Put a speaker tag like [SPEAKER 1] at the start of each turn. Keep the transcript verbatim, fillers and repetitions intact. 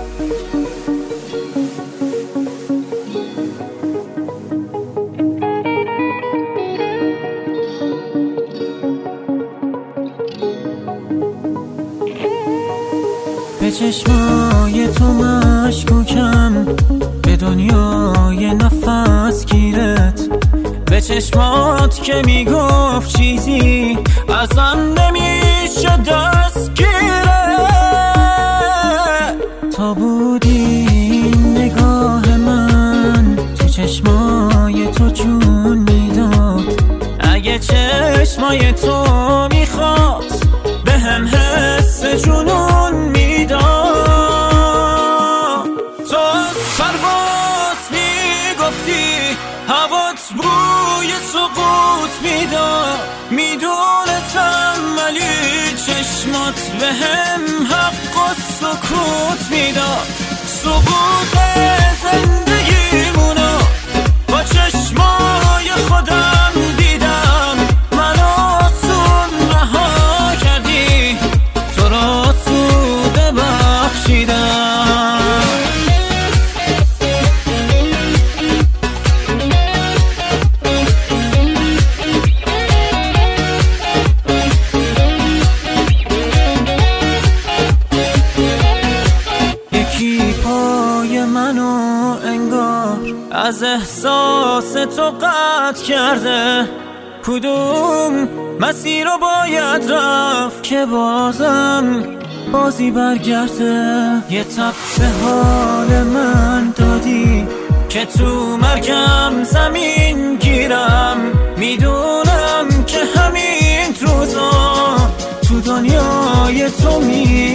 [SPEAKER 1] به چشمای تو مشکوکم، به دنیای نفس گیرت، به چشمات که میگفت چیزی ازم نمیشه دستگیره. تا بودی نگاه من تو چشمای تو جون میداد، اگه چشمای تو میخواست به هم حس جنون میداد. تو از پرواز میگفتی هوات بوی سقوط میداد، میدونستم ولی چشمات به هم حق و سکوت میداد. سقوط زندگیمونو با چشمای خودم دیدم، منو آسون رها کردی، تو را سوده بخشیدم. یکی پای منو انگار از احساس تو قطع کرده، کدوم مسیر رو باید رفت که بازم بازی برگرده. یه تب به حال من دادی که تو مرگم زمین گیرم، میدونم که همین روزا تو دنیای تو می